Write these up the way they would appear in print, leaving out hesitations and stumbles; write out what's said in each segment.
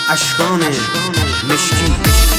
اشکان مشکی.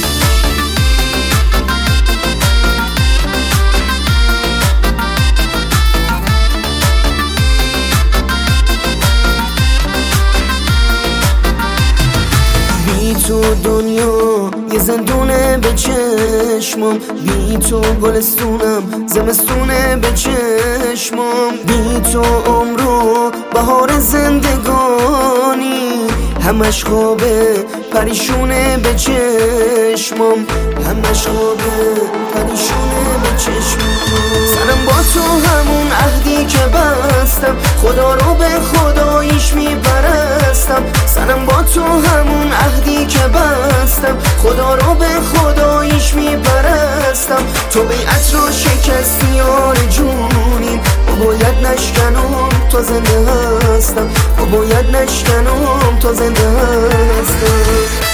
بی تو دنیا یه زندونه به چشمم، بی تو گلستونم زمستونه به چشمم، بی تو عمر و بهار زندگانی، همش خوابه پریشونه به چشمم، همش خوابه پریشونه به چشمم. سرم با تو همون عهدی که بستم، خدا رو به خداییش میپرستم. سرم با تو همون عهدی که بستم، خدا رو به خداییش میپرستم. تو بیعت رو شکستی یار جونیم، و باید نشکنم تا زنده هستم، و باید نشکنم تا زنده هستم.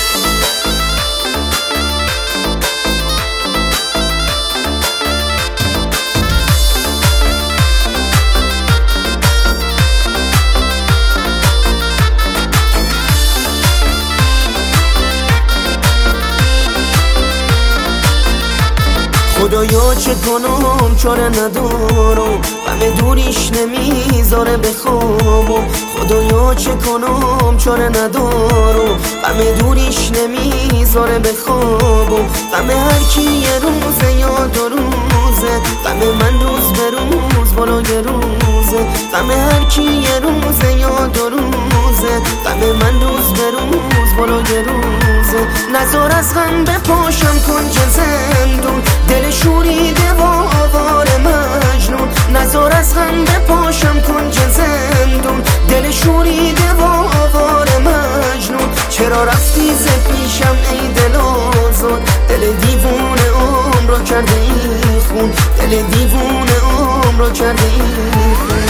خدایا چه کنم چاره ندارم، غم دوریش نمیذاره بخوابم. خدایا چه کنم چاره ندارم، غم دوریش نمیذاره بخوابم. غم هر کی یه روزه یا دو روزه، غم من روز به روز بالای روزه. غم هر کی یه روزه یا دو روزه، غم من روز به روز بالای روزه. نزار از غم بپاشم کنج زندون، دل شوریده و آوار مجنون. نزار از غم بپاشم کنج زندون، دل شوریده و آوار مجنون. چرا رفتی ز پیشم ای دل آزاد، دل دیوونه عمر را کرده ای خون، دل دیوونه عمر را کرده ای خون.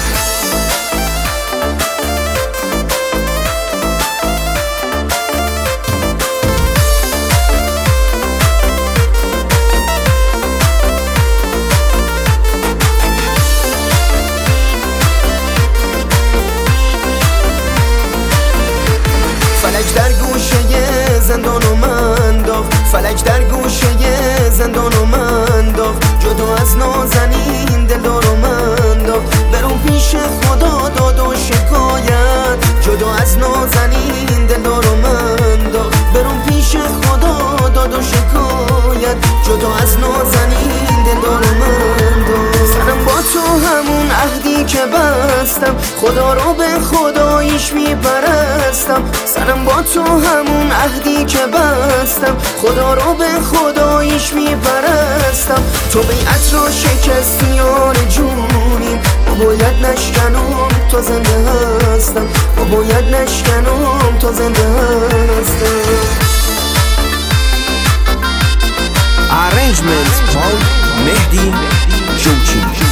فلک در گوشه زندان و من داغ، فلک در گوشه زندان و من داغ. جدا از نازنین دلدار و من داغ، برو پیش خدا داد و شکایت. جدا از نازنین دلدار و من داغ، برو پیش خدا داد و شکایت. جدا از نازنین دلدار و من داغ. سرم با تو همون عهدی که بستم، خدا رو به خداییش میپرستم. سرم با تو همون عهدی که بستم، خدا رو به خداییش میپرستم. تو بیعت رو شکستی یار جونیم، و باید نشکنم تا زنده هستم، و باید نشکنم تا زنده هستم. Arrangements by Mehdi Jochi.